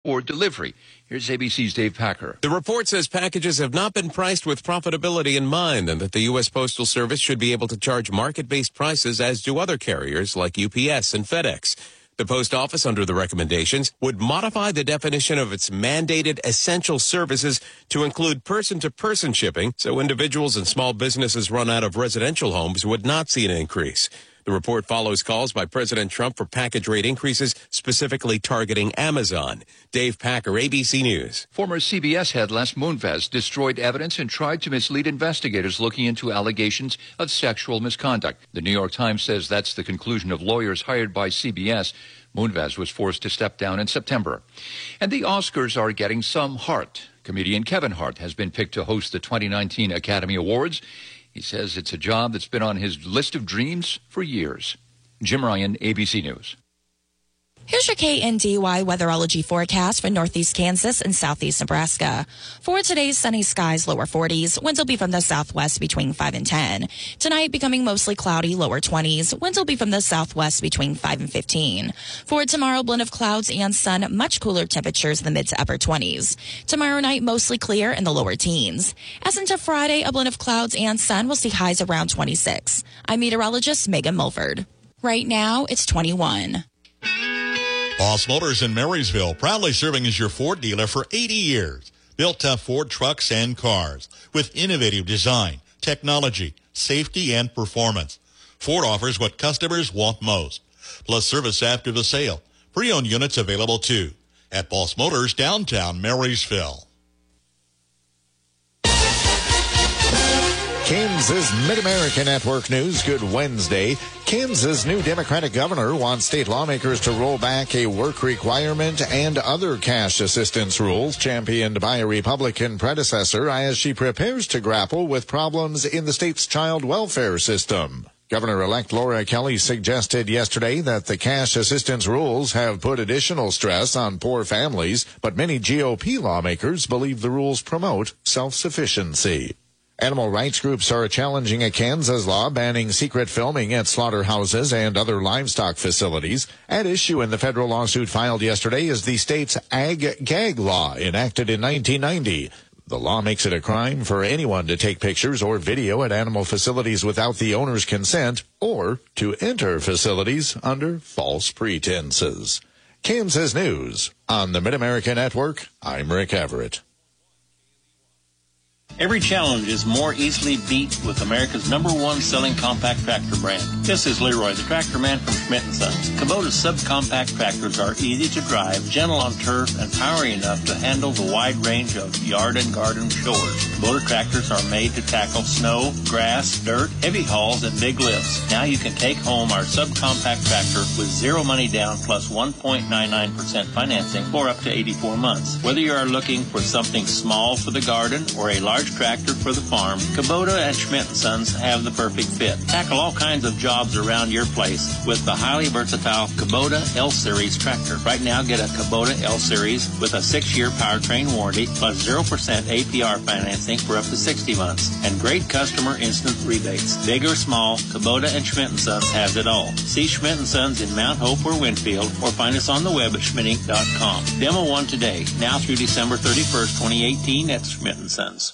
or delivery. Here's ABC's Dave Packer. The report says packages have not been priced with profitability in mind and that the U.S. Postal Service should be able to charge market-based prices as do other carriers like UPS and FedEx. The post office, under the recommendations, would modify the definition of its mandated essential services to include person-to-person shipping so individuals and small businesses run out of residential homes would not see an increase. The report follows calls by President Trump for package rate increases, specifically targeting Amazon. Dave Packer, ABC News. Former CBS head Les Moonves destroyed evidence and tried to mislead investigators looking into allegations of sexual misconduct. The New York Times says that's the conclusion of lawyers hired by CBS. Moonves was forced to step down in September. And the Oscars are getting some heart. Comedian Kevin Hart has been picked to host the 2019 Academy Awards. He says it's a job that's been on his list of dreams for years. Jim Ryan, ABC News. Here's your KNDY weatherology forecast for northeast Kansas and southeast Nebraska. For today's sunny skies, lower 40s. Winds will be from the southwest between 5 and 10. Tonight, becoming mostly cloudy, lower 20s. Winds will be from the southwest between 5 and 15. For tomorrow, blend of clouds and sun, much cooler temperatures in the mid to upper 20s. Tomorrow night, mostly clear in the lower teens. As into Friday, a blend of clouds and sun will see highs around 26. I'm meteorologist Megan Mulford. Right now, it's 21. Boss Motors in Marysville, proudly serving as your Ford dealer for 80 years. Built tough Ford trucks and cars with innovative design, technology, safety, and performance. Ford offers what customers want most, plus service after the sale. Pre-owned units available too at Boss Motors, downtown Marysville. Kansas Mid-America Network News. Good Wednesday. Kansas' new Democratic governor wants state lawmakers to roll back a work requirement and other cash assistance rules championed by a Republican predecessor as she prepares to grapple with problems in the state's child welfare system. Governor-elect Laura Kelly suggested yesterday that the cash assistance rules have put additional stress on poor families, but many GOP lawmakers believe the rules promote self-sufficiency. Animal rights groups are challenging a Kansas law banning secret filming at slaughterhouses and other livestock facilities. At issue in the federal lawsuit filed yesterday is the state's ag-gag law enacted in 1990. The law makes it a crime for anyone to take pictures or video at animal facilities without the owner's consent or to enter facilities under false pretenses. Kansas News on the Mid-America Network. I'm Rick Everett. Every challenge is more easily beat with America's #1 selling compact tractor brand. This is Leroy, the tractor man from Schmidt & Sons. Kubota's subcompact tractors are easy to drive, gentle on turf, and powery enough to handle the wide range of yard and garden chores. Kubota tractors are made to tackle snow, grass, dirt, heavy hauls, and big lifts. Now you can take home our subcompact tractor with zero money down plus 1.99% financing for up to 84 months. Whether you are looking for something small for the garden or a large tractor for the farm, Kubota and Schmidt & Sons have the perfect fit. Tackle all kinds of jobs around your place with the highly versatile Kubota L-Series tractor. Right now, get a Kubota L-Series with a 6-year powertrain warranty plus 0% APR financing for up to 60 months and great customer instant rebates. Big or small, Kubota and Schmidt & Sons has it all. See Schmidt & Sons in Mount Hope or Winfield or find us on the web at schmittinc.com. Demo one today, now through December 31st, 2018 at Schmidt & Sons.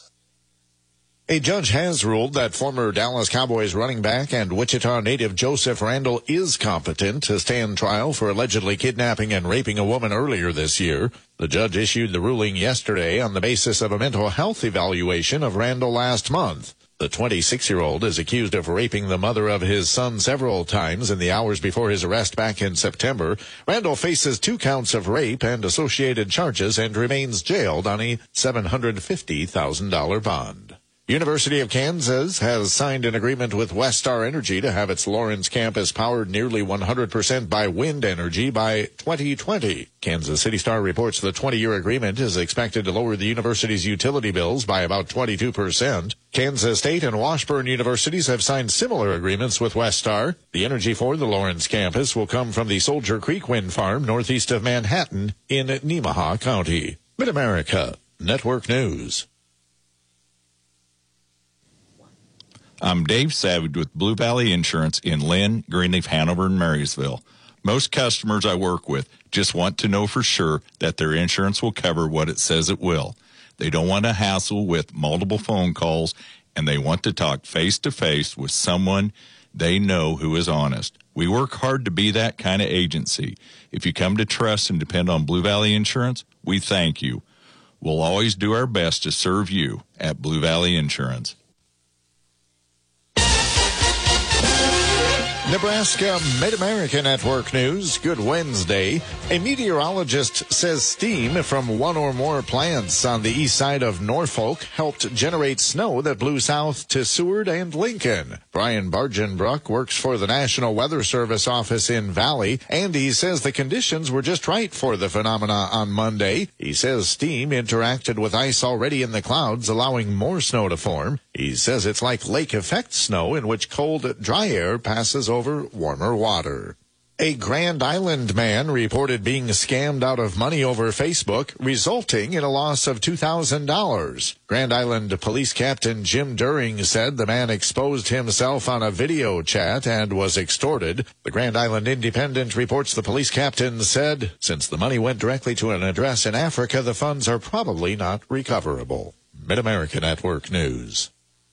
A judge has ruled that former Dallas Cowboys running back and Wichita native Joseph Randle is competent to stand trial for allegedly kidnapping and raping a woman earlier this year. The judge issued the ruling yesterday on the basis of a mental health evaluation of Randle last month. The 26-year-old is accused of raping the mother of his son several times in the hours before his arrest back in September. Randle faces 2 counts of rape and associated charges and remains jailed on a $750,000 bond. University of Kansas has signed an agreement with Westar Energy to have its Lawrence campus powered nearly 100% by wind energy by 2020. Kansas City Star reports the 20-year agreement is expected to lower the university's utility bills by about 22%. Kansas State and Washburn universities have signed similar agreements with Westar. The energy for the Lawrence campus will come from the Soldier Creek Wind Farm northeast of Manhattan in Nemaha County. Mid-America Network News. I'm Dave Savage with Blue Valley Insurance in Lynn, Greenleaf, Hanover, and Marysville. Most customers I work with just want to know for sure that their insurance will cover what it says it will. They don't want a hassle with multiple phone calls, and they want to talk face-to-face with someone they know who is honest. We work hard to be that kind of agency. If you come to trust and depend on Blue Valley Insurance, we thank you. We'll always do our best to serve you at Blue Valley Insurance. Nebraska Mid-America Network News. Good Wednesday. A meteorologist says steam from one or more plants on the east side of Norfolk helped generate snow that blew south to Seward and Lincoln. Brian Bargenbrook works for the National Weather Service office in Valley, and he says the conditions were just right for the phenomena on Monday. He says steam interacted with ice already in the clouds, allowing more snow to form. He says it's like lake effect snow in which cold, dry air passes over warmer water. A Grand Island man reported being scammed out of money over Facebook, resulting in a loss of $2,000. Grand Island Police Captain Jim During said the man exposed himself on a video chat and was extorted. The Grand Island Independent reports the police captain said, since the money went directly to an address in Africa, the funds are probably not recoverable. Mid-America Network News.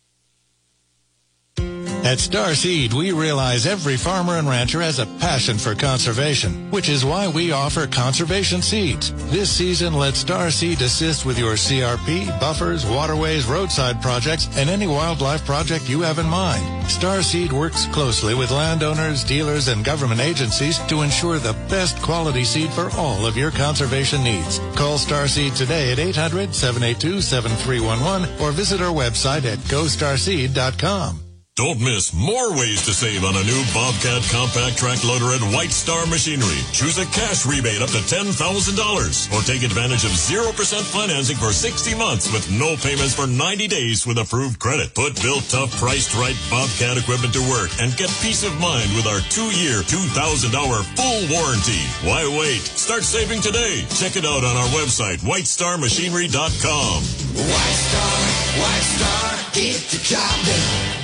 At Starseed, we realize every farmer and rancher has a passion for conservation, which is why we offer conservation seeds. This season, let Starseed assist with your CRP, buffers, waterways, roadside projects, and any wildlife project you have in mind. Starseed works closely with landowners, dealers, and government agencies to ensure the best quality seed for all of your conservation needs. Call Starseed today at 800-782-7311 or visit our website at GoStarseed.com. Don't miss more ways to save on a new Bobcat compact track loader at White Star Machinery. Choose a cash rebate up to $10,000 or take advantage of 0% financing for 60 months with no payments for 90 days with approved credit. Put built tough, priced right Bobcat equipment to work and get peace of mind with our 2-year, $2,000 full warranty. Why wait? Start saving today. Check it out on our website, whitestarmachinery.com. White Star, get the job done.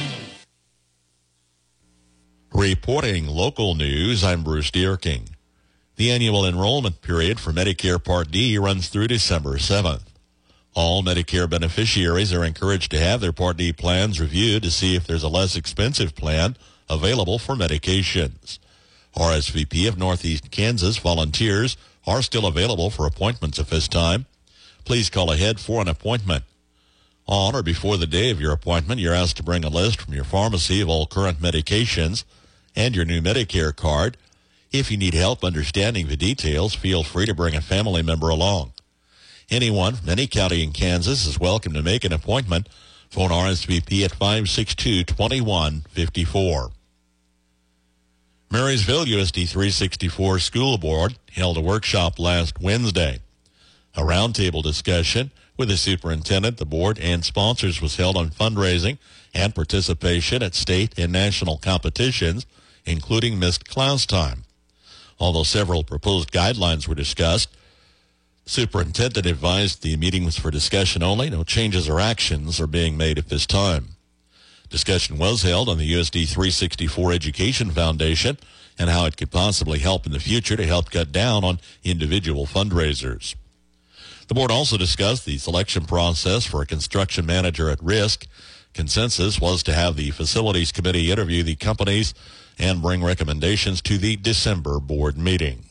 Reporting local news, I'm Bruce Deerking. The annual enrollment period for Medicare Part D runs through December 7th. All Medicare beneficiaries are encouraged to have their Part D plans reviewed to see if there's a less expensive plan available for medications. RSVP of Northeast Kansas volunteers are still available for appointments at this time. Please call ahead for an appointment. On or before the day of your appointment, you're asked to bring a list from your pharmacy of all current medications and your new Medicare card. If you need help understanding the details, feel free to bring a family member along. Anyone from any county in Kansas is welcome to make an appointment. Phone RSVP at 562-2154. Marysville USD 364 School Board held a workshop last Wednesday. A roundtable discussion with the superintendent, the board, and sponsors was held on fundraising and participation at state and national competitions, including missed class time. Although several proposed guidelines were discussed, the superintendent advised the meeting was for discussion only. No changes or actions are being made at this time. Discussion was held on the USD 364 Education Foundation and how it could possibly help in the future to help cut down on individual fundraisers. The board also discussed the selection process for a construction manager at risk. Consensus was to have the Facilities Committee interview the companies and bring recommendations to the December board meeting.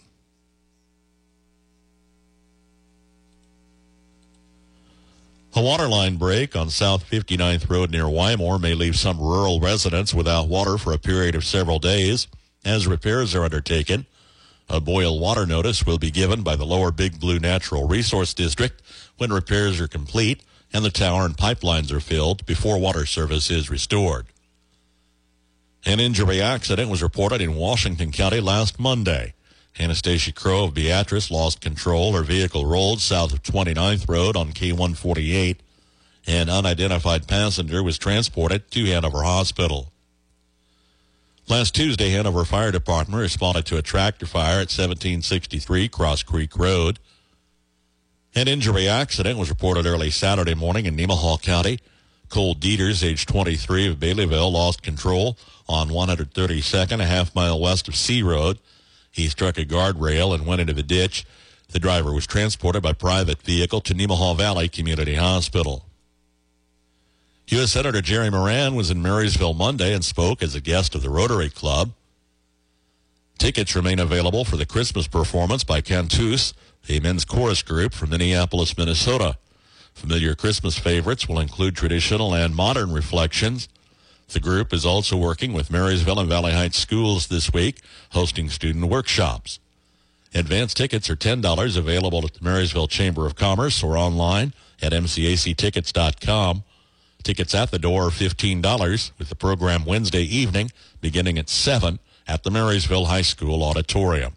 A water line break on South 59th Road near Wymore may leave some rural residents without water for a period of several days as repairs are undertaken. A boil water notice will be given by the Lower Big Blue Natural Resource District when repairs are complete and the tower and pipelines are filled before water service is restored. An injury accident was reported in Washington County last Monday. Anastasia Crow of Beatrice lost control. Her vehicle rolled south of 29th Road on K148. An unidentified passenger was transported to Hanover Hospital. Last Tuesday, Hanover Fire Department responded to a tractor fire at 1763 Cross Creek Road. An injury accident was reported early Saturday morning in Nemaha County. Cole Dieters, age 23 of Baileyville, lost control on 132nd, a half mile west of C Road. He struck a guardrail and went into the ditch. The driver was transported by private vehicle to Nemaha Valley Community Hospital. U.S. Senator Jerry Moran was in Marysville Monday and spoke as a guest of the Rotary Club. Tickets remain available for the Christmas performance by Cantus, a men's chorus group from Minneapolis, Minnesota. Familiar Christmas favorites will include traditional and modern reflections. The group is also working with Marysville and Valley Heights schools this week, hosting student workshops. Advance tickets are $10, available at the Marysville Chamber of Commerce or online at mcactickets.com. Tickets at the door are $15, with the program Wednesday evening beginning at 7 at the Marysville High School auditorium.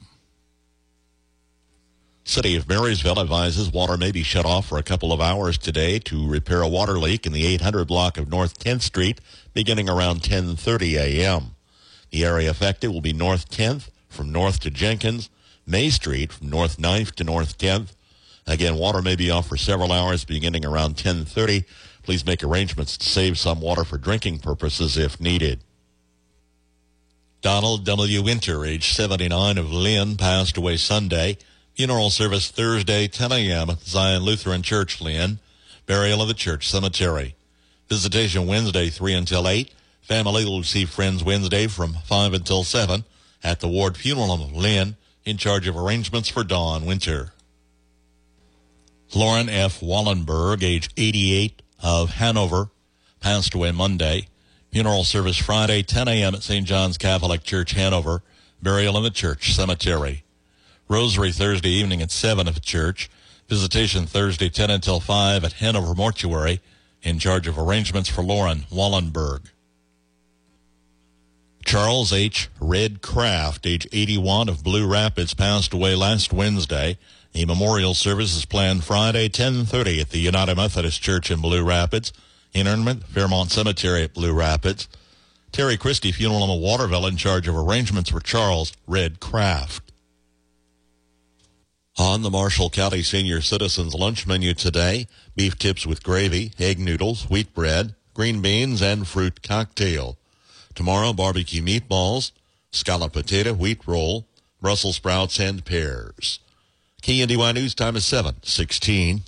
City of Marysville advises water may be shut off for a couple of hours today to repair a water leak in the 800 block of North 10th Street beginning around 10:30 a.m. The area affected will be North 10th from North to Jenkins, May Street from North 9th to North 10th. Again, water may be off for several hours beginning around 10:30. Please make arrangements to save some water for drinking purposes if needed. Donald W. Winter, age 79, of Lynn, passed away Sunday. Funeral service Thursday, 10 a.m. at Zion Lutheran Church, Lynn. Burial of the church cemetery. Visitation Wednesday, 3 until 8. Family will see friends Wednesday from 5 until 7 at the Ward Funeral Home of Lynn, in charge of arrangements for Dawn Winter. Lauren F. Wallenberg, age 88, of Hanover, passed away Monday. Funeral service Friday, 10 a.m. at St. John's Catholic Church, Hanover. Burial in the church cemetery. Rosary Thursday evening at 7 at the church. Visitation Thursday 10 until 5 at Hanover Mortuary, in charge of arrangements for Lauren Wallenberg. Charles H. Red Kraft, age 81, of Blue Rapids, passed away last Wednesday. A memorial service is planned Friday 10:30 at the United Methodist Church in Blue Rapids. Interment, Fairmont Cemetery at Blue Rapids. Terry Christie Funeral Home of Waterville, in charge of arrangements for Charles Red Kraft. On the Marshall County Senior Citizens lunch menu today, beef tips with gravy, egg noodles, wheat bread, green beans, and fruit cocktail. Tomorrow, barbecue meatballs, scalloped potato, wheat roll, Brussels sprouts, and pears. KNDY News time is 7:16.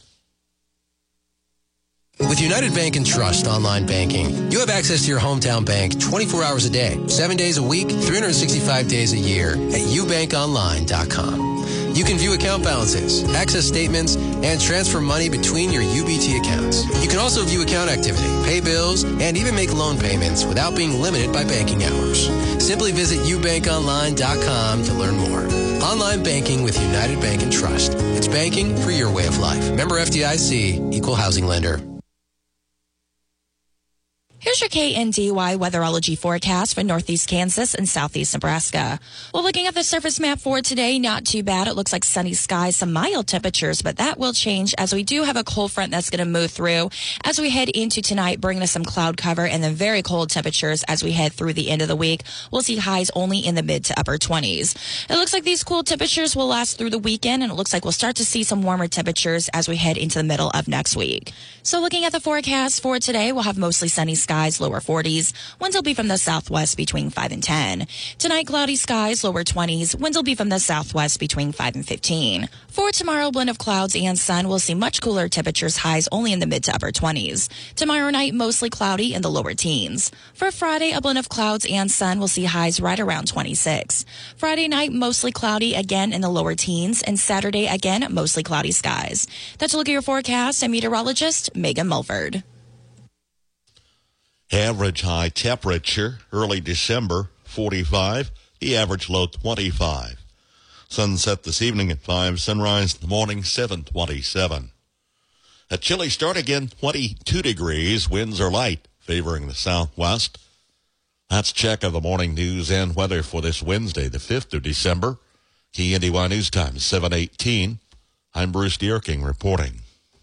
With United Bank and Trust online banking, you have access to your hometown bank 24 hours a day, 7 days a week, 365 days a year at ubankonline.com. You can view account balances, access statements, and transfer money between your UBT accounts. You can also view account activity, pay bills, and even make loan payments without being limited by banking hours. Simply visit ubankonline.com to learn more. Online banking with United Bank and Trust. It's banking for your way of life. Member FDIC, Equal Housing Lender. Here's your KNDY weatherology forecast for northeast Kansas and southeast Nebraska. Well, looking at the surface map for today, not too bad. It looks like sunny skies, some mild temperatures, but that will change as we do have a cold front that's going to move through as we head into tonight, bringing us some cloud cover and then very cold temperatures as we head through the end of the week. We'll see highs only in the mid to upper 20s. It looks like these cool temperatures will last through the weekend, and it looks like we'll start to see some warmer temperatures as we head into the middle of next week. So looking at the forecast for today, we'll have mostly sunny skies, lower 40s. Winds will be from the southwest between 5 and 10. Tonight, cloudy skies, lower 20s. Winds will be from the southwest between 5 and 15. For tomorrow, blend of clouds and sun. We'll see much cooler temperatures, highs only in the mid to upper 20s. Tomorrow night, mostly cloudy in the lower teens. For Friday, a blend of clouds and sun. We'll see highs right around 26. Friday night, mostly cloudy again in the lower teens. And Saturday, again, mostly cloudy skies. That's a look at your forecast. I'm meteorologist Megan Mulford. Average high temperature, early December, 45. The average low, 25. Sunset this evening at 5. Sunrise in the morning, 7:27. A chilly start again, 22 degrees. Winds are light, favoring the southwest. That's check of the morning news and weather for this Wednesday, the 5th of December. KNDY News Time, 7:18. I'm Bruce Dierking reporting.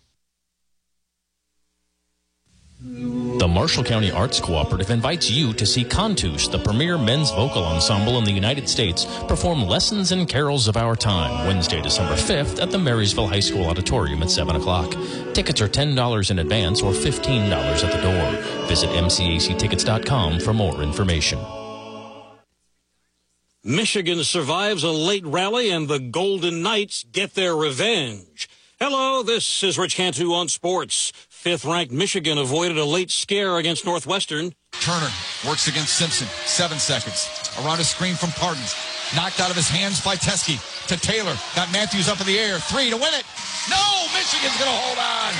The Marshall County Arts Cooperative invites you to see Cantus, the premier men's vocal ensemble in the United States, perform Lessons and Carols of Our Time, Wednesday, December 5th at the Marysville High School Auditorium at 7 o'clock. Tickets are $10 in advance or $15 at the door. Visit mcactickets.com for more information. Michigan survives a late rally, and the Golden Knights get their revenge. Hello, this is Rich Cantu on sports. Fifth-ranked Michigan avoided a late scare against Northwestern. Turner works against Simpson. 7 seconds. Around a screen from Pardons. Knocked out of his hands by Teske. To Taylor. Got Matthews up in the air. 3 to win it. No! Michigan's going to hold on.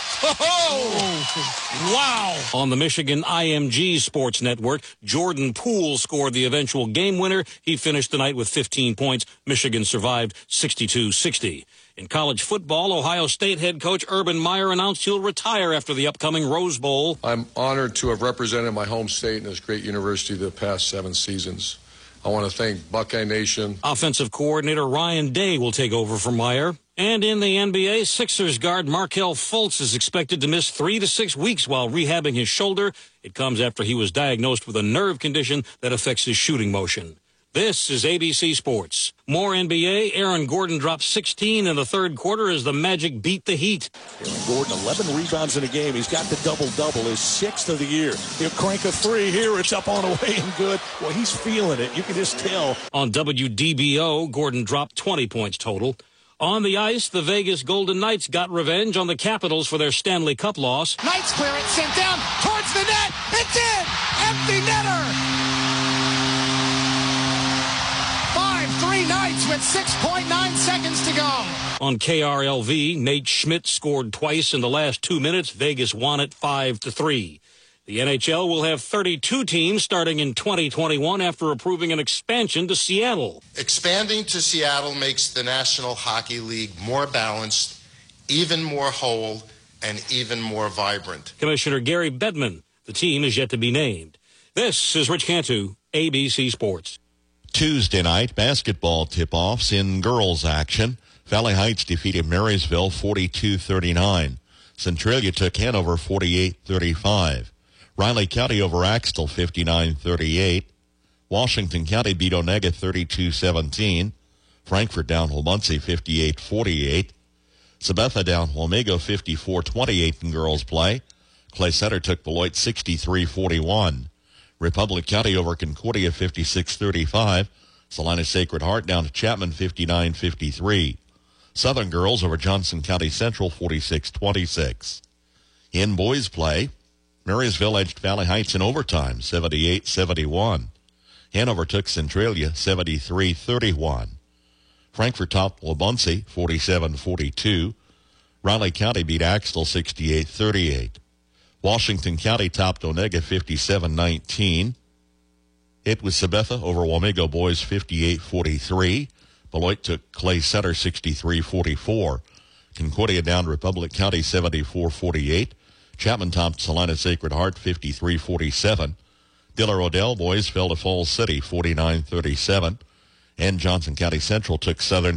Oh, wow. On the Michigan IMG Sports Network, Jordan Poole scored the eventual game winner. He finished the night with 15 points. Michigan survived 62-60. In college football, Ohio State head coach Urban Meyer announced he'll retire after the upcoming Rose Bowl. I'm honored to have represented my home state and this great university the past 7 seasons. I want to thank Buckeye Nation. Offensive coordinator Ryan Day will take over for Meyer. And in the NBA, Sixers guard Markelle Fultz is expected to miss 3 to 6 weeks while rehabbing his shoulder. It comes after he was diagnosed with a nerve condition that affects his shooting motion. This is ABC Sports. More NBA. Aaron Gordon dropped 16 in the third quarter as the Magic beat the Heat. Aaron Gordon, 11 rebounds in a game. He's got the double-double, his 6th of the year. He'll crank a 3 here. It's up on away and good. Well, he's feeling it. You can just tell. On WDBO, Gordon dropped 20 points total. On the ice, the Vegas Golden Knights got revenge on the Capitals for their Stanley Cup loss. Knights clear it, sent down towards the net. It's in! Empty netter! 5-3 Knights with 6.9 seconds to go. On KRLV, Nate Schmidt scored twice in the last 2 minutes. Vegas won it 5-3. The NHL will have 32 teams starting in 2021 after approving an expansion to Seattle. Expanding to Seattle makes the National Hockey League more balanced, even more whole, and even more vibrant. Commissioner Gary Bettman. The team is yet to be named. This is Rich Cantu, ABC Sports. Tuesday night basketball tip-offs in girls action. Valley Heights defeated Marysville 42-39. Centralia took Hanover 48-35. Riley County over Axtell 59-38. Washington County beat Onega 32-17. Frankfort down Holmuncie 58-48. Sabetha down Wamego 54-28 in girls play. Clay Center took Beloit 63-41. Republic County over Concordia 56-35. Salina Sacred Heart down to Chapman 59-53. Southern girls over Johnson County Central 46-26. In boys play, Marysville edged Valley Heights in overtime 78-71. Hanover took Centralia 73-31. Frankfort topped Wabaunsee 47-42. Riley County beat Axtell 68-38. Washington County topped Onega 57-19. It was Sabetha over Wamego boys 58-43. Beloit took Clay Center 63-44. Concordia down Republic County 74-48. Chapman topped Salina Sacred Heart 53-47. Diller Odell boys fell to Falls City 49-37. And Johnson County Central took Southern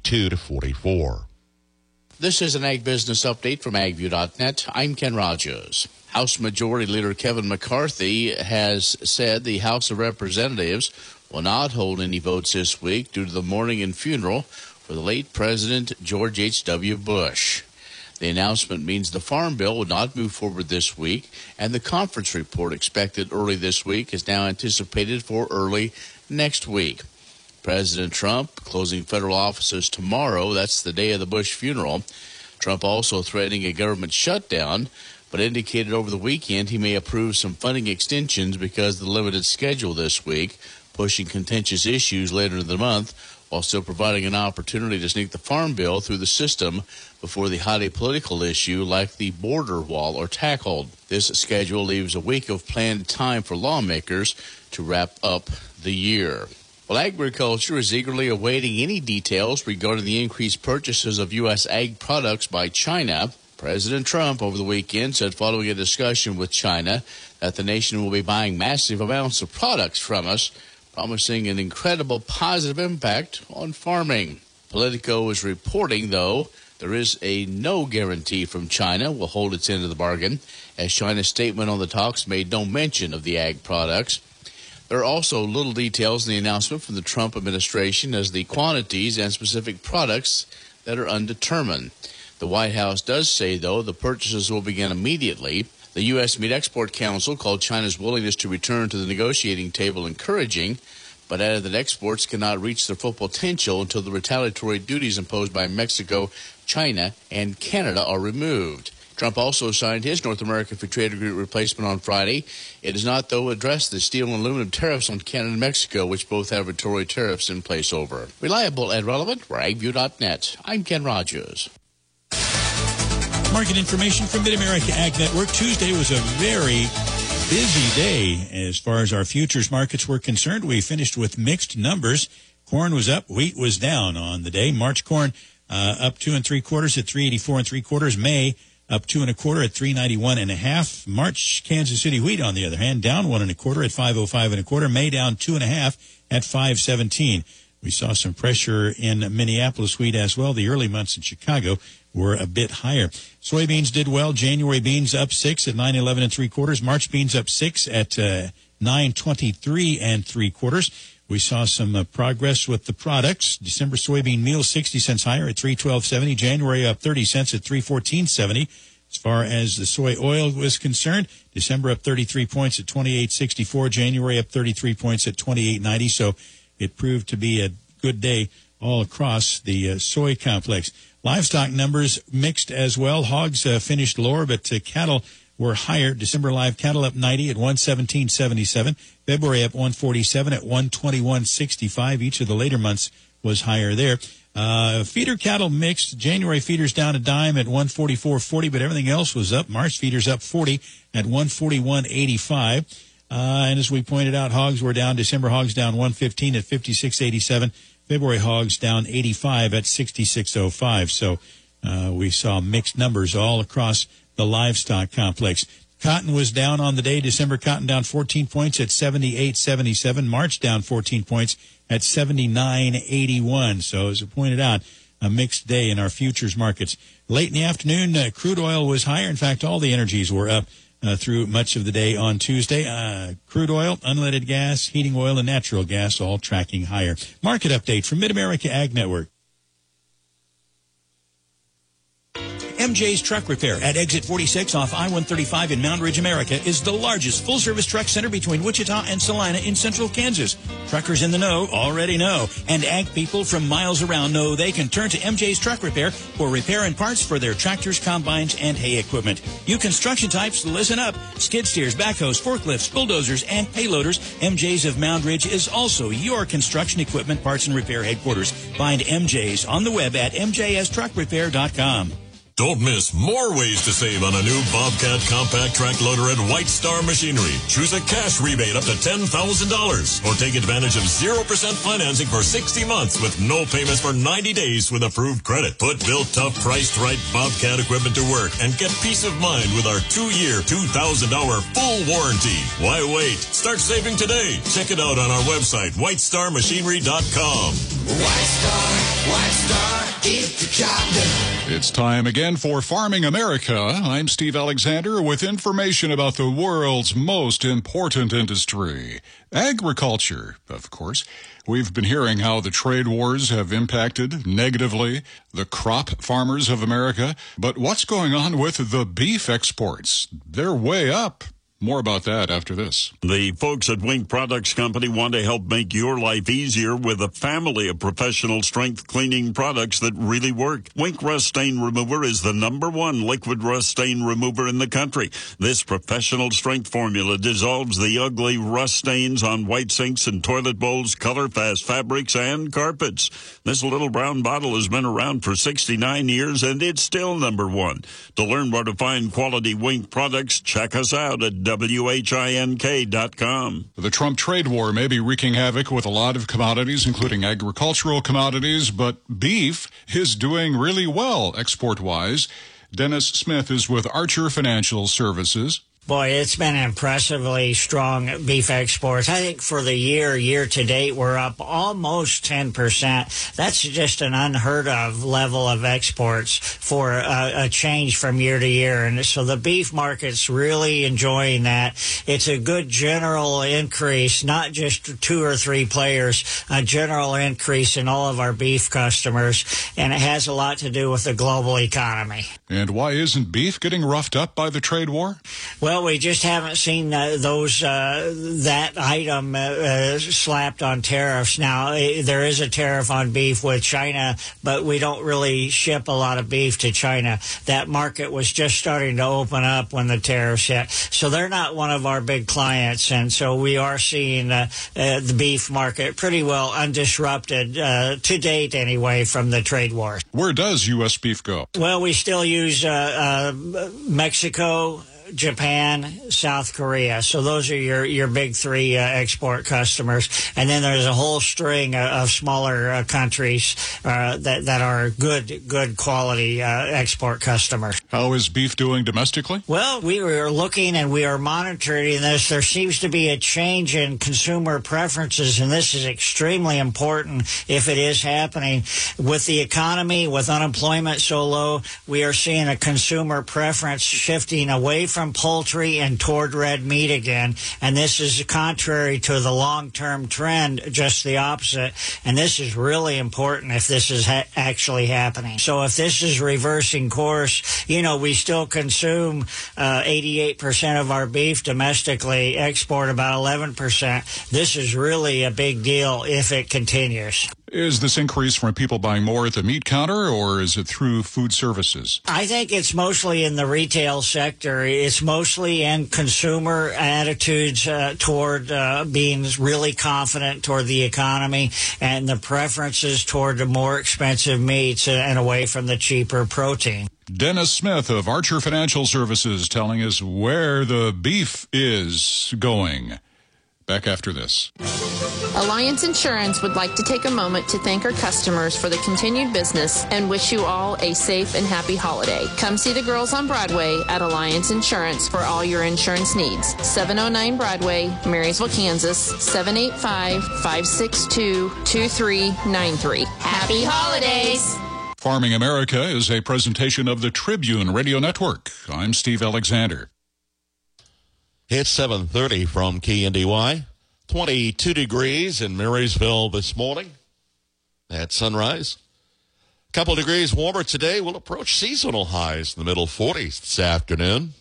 52-44. This is an Ag Business Update from AgView.net. I'm Ken Rogers. House Majority Leader Kevin McCarthy has said the House of Representatives will not hold any votes this week due to the mourning and funeral for the late President George H.W. Bush. The announcement means the Farm Bill will not move forward this week, and the conference report expected early this week is now anticipated for early next week. President Trump closing federal offices tomorrow. That's the day of the Bush funeral. Trump also threatening a government shutdown, but indicated over the weekend he may approve some funding extensions because of the limited schedule this week, pushing contentious issues later in the month, while still providing an opportunity to sneak the Farm Bill through the system before the highly political issue like the border wall are tackled. This schedule leaves a week of planned time for lawmakers to wrap up the year. Well, agriculture is eagerly awaiting any details regarding the increased purchases of U.S. ag products by China. President Trump over the weekend said following a discussion with China that the nation will be buying massive amounts of products from us, promising an incredible positive impact on farming. Politico is reporting, though, there is a no guarantee from China will hold its end of the bargain, as China's statement on the talks made no mention of the ag products. There are also little details in the announcement from the Trump administration as the quantities and specific products that are undetermined. The White House does say, though, the purchases will begin immediately. The U.S. Meat Export Council called China's willingness to return to the negotiating table encouraging, but added that exports cannot reach their full potential until the retaliatory duties imposed by Mexico, China, and Canada are removed. Trump also signed his North American Free Trade Agreement replacement on Friday. It does not, though, address the steel and aluminum tariffs on Canada and Mexico, which both have retaliatory tariffs in place over. Reliable and relevant, we're agview.net. I'm Ken Rogers. Market information from Mid-America Ag Network. Tuesday was a very busy day as far as our futures markets were concerned. We finished with mixed numbers. Corn was up, wheat was down on the day. March corn up 2 3/4 at 384 3/4. May up 2 1/4 at 391 1/2. March Kansas City wheat, on the other hand, down 1 1/4 at 505 1/4. May down 2 1/2 at 517. We saw some pressure in Minneapolis wheat as well. The early months in Chicago were a bit higher. Soybeans did well. January beans up 6 at 911 3/4. March beans up 6 at 923 3/4. We saw some progress with the products. December soybean meal 60 cents higher at 312.70. January up 30 cents at 314.70. As far as the soy oil was concerned, December up 33 points at 28.64. January up 33 points at 28.90. So it proved to be a good day all across the soy complex. Livestock numbers mixed as well. Hogs finished lower, but cattle were higher. December live cattle up 90 at 117.77. February up 147 at 121.65. Each of the later months was higher there. Feeder cattle mixed. January feeders down a dime at 144.40, but everything else was up. March feeders up 40 at 141.85. And as we pointed out, hogs were down. December hogs down 115 at 56.87. February hogs down 85 at 66.05. So we saw mixed numbers all across the livestock complex. Cotton was down on the day. December cotton down 14 points at 78.77. March down 14 points at 79.81. So as I pointed out, a mixed day in our futures markets. Late in the afternoon, crude oil was higher. In fact, all the energies were up through much of the day on Tuesday. Crude oil, unleaded gas, heating oil, and natural gas all tracking higher. Market update from Mid-America Ag Network. MJ's Truck Repair at Exit 46 off I-135 in Moundridge, America is the largest full-service truck center between Wichita and Salina in central Kansas. Truckers in the know already know, and ag people from miles around know they can turn to MJ's Truck Repair for repair and parts for their tractors, combines, and hay equipment. You construction types, listen up. Skid steers, backhoes, forklifts, bulldozers, and payloaders. MJ's of Moundridge is also your construction equipment parts and repair headquarters. Find MJ's on the web at mjstruckrepair.com. Don't miss more ways to save on a new Bobcat compact track loader at White Star Machinery. Choose a cash rebate up to $10,000 or take advantage of 0% financing for 60 months with no payments for 90 days with approved credit. Put built tough, priced right Bobcat equipment to work and get peace of mind with our 2-year, $2,000 full warranty. Why wait? Start saving today. Check it out on our website, whitestarmachinery.com. White Star, get the job done. It's time again for Farming America. I'm Steve Alexander with information about the world's most important industry, agriculture, of course. We've been hearing how the trade wars have impacted negatively the crop farmers of America. But what's going on with the beef exports? They're way up. More about that after this. The folks at Wink Products Company want to help make your life easier with a family of professional strength cleaning products that really work. Wink Rust Stain Remover is the #1 liquid rust stain remover in the country. This professional strength formula dissolves the ugly rust stains on white sinks and toilet bowls, color-fast fabrics, and carpets. This little brown bottle has been around for 69 years, and it's still #1. To learn where to find quality Wink products, check us out at WHINK.com. The Trump trade war may be wreaking havoc with a lot of commodities, including agricultural commodities, but beef is doing really well export-wise. Dennis Smith is with Archer Financial Services. Boy, it's been impressively strong beef exports. I think for the year to date, we're up almost 10%. That's just an unheard of level of exports for a change from year to year. And so the beef market's really enjoying that. It's a good general increase, not just 2 or 3 players, a general increase in all of our beef customers. And it has a lot to do with the global economy. And why isn't beef getting roughed up by the trade war? Well, Well, we just haven't seen that item slapped on tariffs. Now, there is a tariff on beef with China, but we don't really ship a lot of beef to China. That market was just starting to open up when the tariffs hit. So they're not one of our big clients, and so we are seeing the beef market pretty well undisrupted to date anyway from the trade war. Where does U.S. beef go? Well, we still use Mexico, Japan, South Korea. So those are your big three export customers. And then there's a whole string of smaller countries that are good quality export customers. How is beef doing domestically? Well, we were looking and we are monitoring this. There seems to be a change in consumer preferences, and this is extremely important if it is happening. With the economy, with unemployment so low, we are seeing a consumer preference shifting away from poultry and toward red meat again. And this is contrary to the long-term trend, just the opposite. And this is really important if this is actually happening. So if this is reversing course, we still consume 88% of our beef domestically, export about 11%. This is really a big deal if it continues. Is this increase from people buying more at the meat counter, or is it through food services? I think it's mostly in the retail sector. It's mostly in consumer attitudes toward being really confident toward the economy and the preferences toward the more expensive meats and away from the cheaper protein. Dennis Smith of Archer Financial Services telling us where the beef is going. Back after this. Alliance Insurance would like to take a moment to thank our customers for the continued business and wish you all a safe and happy holiday. Come see the girls on Broadway at Alliance Insurance for all your insurance needs. 709 Broadway, Marysville, Kansas, 785-562-2393. Happy holidays! Farming America is a presentation of the Tribune Radio Network. I'm Steve Alexander. It's 7:30 from KNDY. 22 degrees in Marysville this morning at sunrise. A couple degrees warmer today. We'll approach seasonal highs in the middle 40s this afternoon.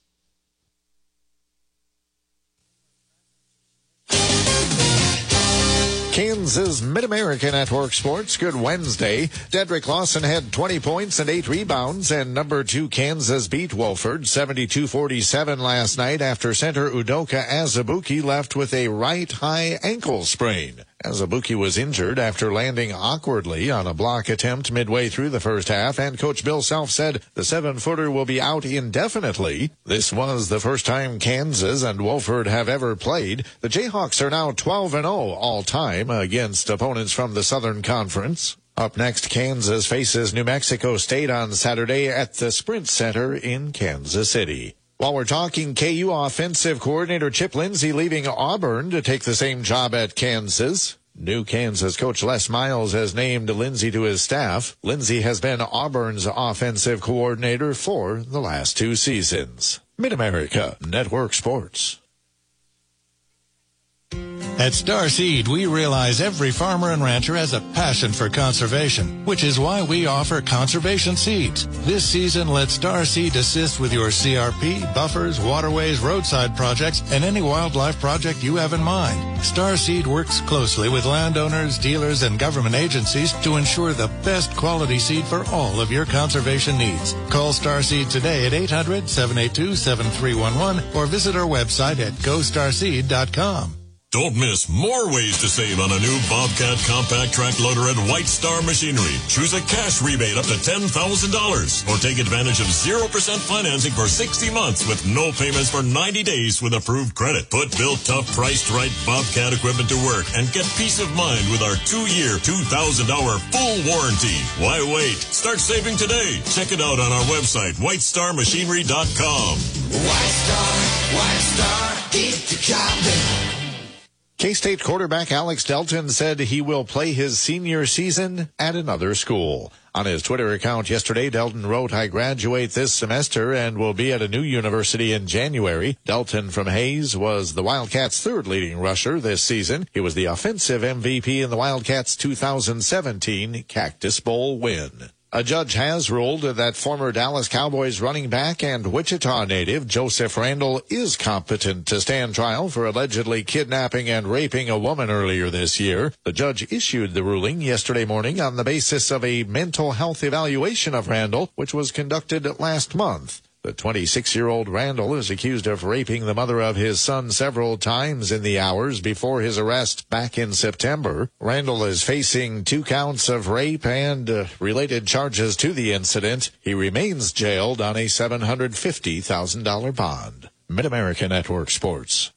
Kansas Mid-America Network Sports. Good Wednesday. Dedrick Lawson had 20 points and 8 rebounds, and number 2 Kansas beat Wolford 72-47 last night after center Udoka Azubuike left with a right high ankle sprain. Azubuike was injured after landing awkwardly on a block attempt midway through the first half, and Coach Bill Self said the 7-footer will be out indefinitely. This was the first time Kansas and Wolford have ever played. The Jayhawks are now 12-0 all-time against opponents from the Southern Conference. Up next, Kansas faces New Mexico State on Saturday at the Sprint Center in Kansas City. While we're talking KU offensive coordinator Chip Lindsey leaving Auburn to take the same job at Kansas. New Kansas coach Les Miles has named Lindsey to his staff. Lindsey has been Auburn's offensive coordinator for the last 2 seasons. Mid-America Network Sports. At Starseed, we realize every farmer and rancher has a passion for conservation, which is why we offer conservation seeds. This season, let Starseed assist with your CRP, buffers, waterways, roadside projects, and any wildlife project you have in mind. Starseed works closely with landowners, dealers, and government agencies to ensure the best quality seed for all of your conservation needs. Call Starseed today at 800-782-7311 or visit our website at GoStarseed.com. Don't miss more ways to save on a new Bobcat compact track loader at White Star Machinery. Choose a cash rebate up to $10,000 or take advantage of 0% financing for 60 months with no payments for 90 days with approved credit. Put built tough, priced right Bobcat equipment to work and get peace of mind with our 2-year, $2,000 full warranty. Why wait? Start saving today. Check it out on our website, whitestarmachinery.com. White Star, get the job done. K-State quarterback Alex Delton said he will play his senior season at another school. On his Twitter account yesterday, Delton wrote, "I graduate this semester and will be at a new university in January." Delton from Hayes was the Wildcats' 3rd leading rusher this season. He was the offensive MVP in the Wildcats' 2017 Cactus Bowl win. A judge has ruled that former Dallas Cowboys running back and Wichita native Joseph Randle is competent to stand trial for allegedly kidnapping and raping a woman earlier this year. The judge issued the ruling yesterday morning on the basis of a mental health evaluation of Randle, which was conducted last month. The 26-year-old Randle is accused of raping the mother of his son several times in the hours before his arrest back in September. Randle is facing 2 counts of rape and related charges to the incident. He remains jailed on a $750,000 bond. Mid-America Network Sports.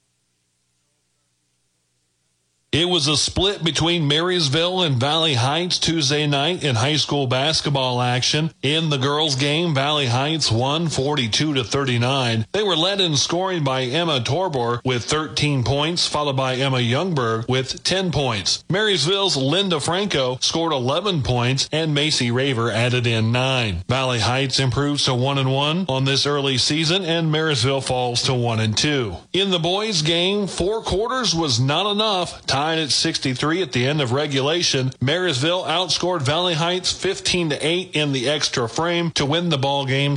It was a split between Marysville and Valley Heights Tuesday night in high school basketball action. In the girls' game, Valley Heights won 42-39. They were led in scoring by Emma Torbor with 13 points, followed by Emma Youngberg with 10 points. Marysville's Linda Franco scored 11 points, and Macy Raver added in 9. Valley Heights improves to 1-1 on this early season, and Marysville falls to 1-2. In the boys' game, 4 quarters was not enough. Tied at 63 at the end of regulation, Marysville outscored Valley Heights 15-8 in the extra frame to win the ball game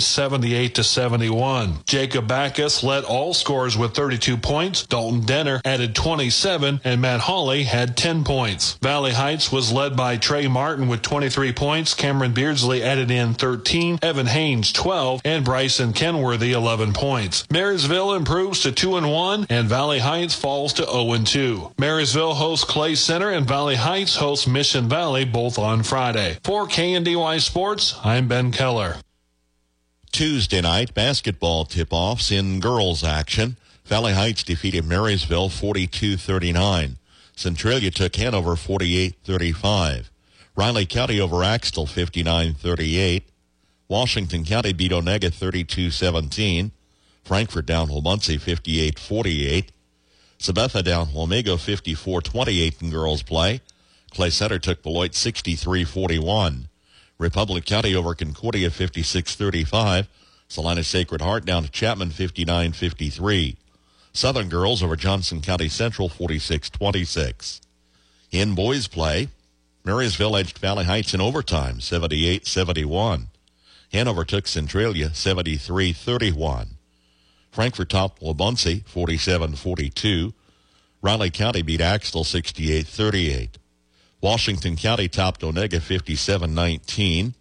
78-71. Jacob Backus led all scorers with 32 points. Dalton Denner added 27, and Matt Hawley had 10 points. Valley Heights was led by Trey Martin with 23 points. Cameron Beardsley added in 13, Evan Haynes 12, and Bryson Kenworthy 11 points. Marysville improves to 2-1, and Valley Heights falls to 0-2. Marysville hosts Clay Center, and Valley Heights hosts Mission Valley, both on Friday. For KNDY Sports, I'm Ben Keller. Tuesday night basketball tip-offs in girls action. Valley Heights defeated Marysville 42-39. Centralia took Hanover 48-35. Riley County over Axtell 59-38. Washington County beat Onega 32-17. Frankfort down Holmuncie 58-48. Sabetha down Wamego 54-28 in girls play. Clay Center took Beloit 63-41. Republic County over Concordia 56-35. Salina Sacred Heart down to Chapman 59-53. Southern girls over Johnson County Central 46-26. In boys play, Marysville edged Valley Heights in overtime 78-71. Hanover took Centralia 73-31. Frankfort topped Wabaunsee 47-42. Riley County beat Axtell 68-38. Washington County topped Onega 57-19.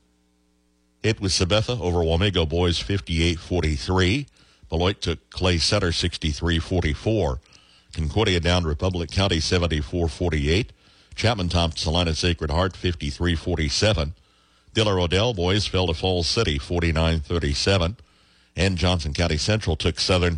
It was Sabetha over Wamego boys 58-43. Beloit took Clay Center 63-44. Concordia down Republic County 74-48. Chapman topped Salina Sacred Heart 53-47. Diller Odell boys fell to Falls City 49-37. And Johnson County Central took Southern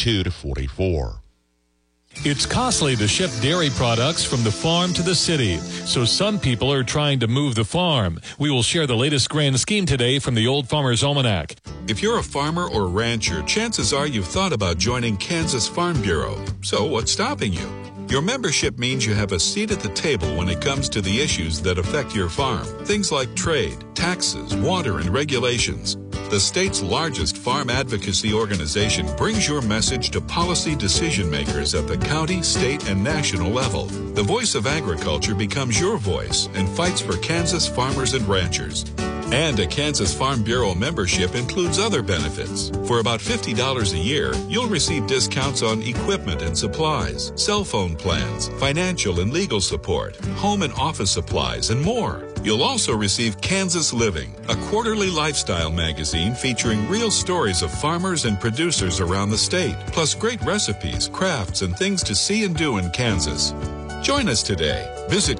52-44. It's costly to ship dairy products from the farm to the city, so some people are trying to move the farm. We will share the latest grand scheme today from the Old Farmer's Almanac. If you're a farmer or rancher, chances are you've thought about joining Kansas Farm Bureau. So what's stopping you? Your membership means you have a seat at the table when it comes to the issues that affect your farm. Things like trade, taxes, water, and regulations. The state's largest farm advocacy organization brings your message to policy decision makers at the county, state, and national level. The voice of agriculture becomes your voice and fights for Kansas farmers and ranchers. And a Kansas Farm Bureau membership includes other benefits. For about $50 a year, you'll receive discounts on equipment and supplies, cell phone plans, financial and legal support, home and office supplies, and more. You'll also receive Kansas Living, a quarterly lifestyle magazine featuring real stories of farmers and producers around the state, plus great recipes, crafts, and things to see and do in Kansas. Join us today. Visit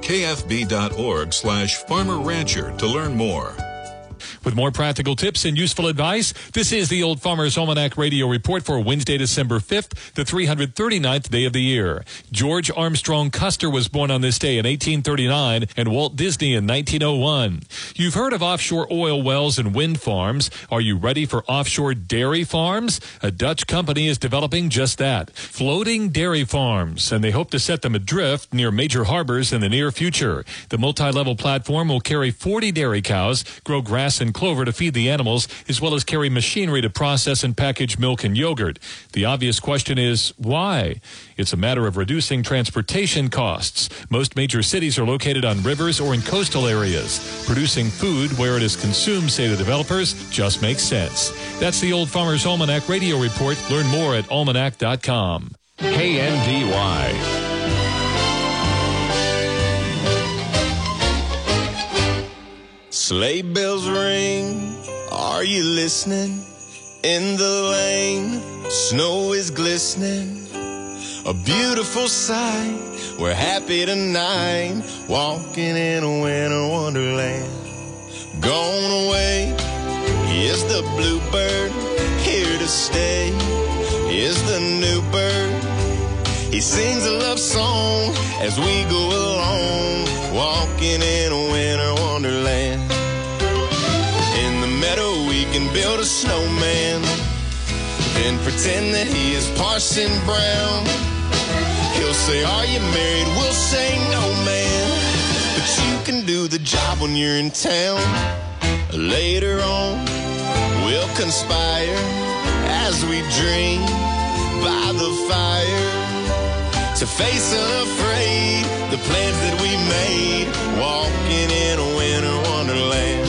kfb.org/farmer-rancher to learn more. With more practical tips and useful advice, this is the Old Farmer's Almanac Radio Report for Wednesday, December 5th, the 339th day of the year. George Armstrong Custer was born on this day in 1839 and Walt Disney in 1901. You've heard of offshore oil wells and wind farms. Are you ready for offshore dairy farms? A Dutch company is developing just that, floating dairy farms, and they hope to set them adrift near major harbors in the near future. The multi-level platform will carry 40 dairy cows, grow grass and and clover to feed the animals, as well as carry machinery to process and package milk and yogurt. The obvious question is, why? It's a matter of reducing transportation costs. Most major cities are located on rivers or in coastal areas. Producing food where it is consumed, say the developers, just makes sense. That's the Old Farmer's Almanac Radio Report. Learn more at almanac.com. KNDY. Sleigh bells ring, are you listening? In the lane, snow is glistening. A beautiful sight, we're happy tonight, walking in a winter wonderland. Gone away is the bluebird, here to stay is the new bird. He sings a love song as we go along, walking in a winter wonderland. In the meadow we can build a snowman, then pretend that he is Parson Brown. He'll say, are you married? We'll say, no, man. But you can do the job when you're in town. Later on, we'll conspire as we dream by the fire to face unafraid the plans that we made, walking in a winter wonderland.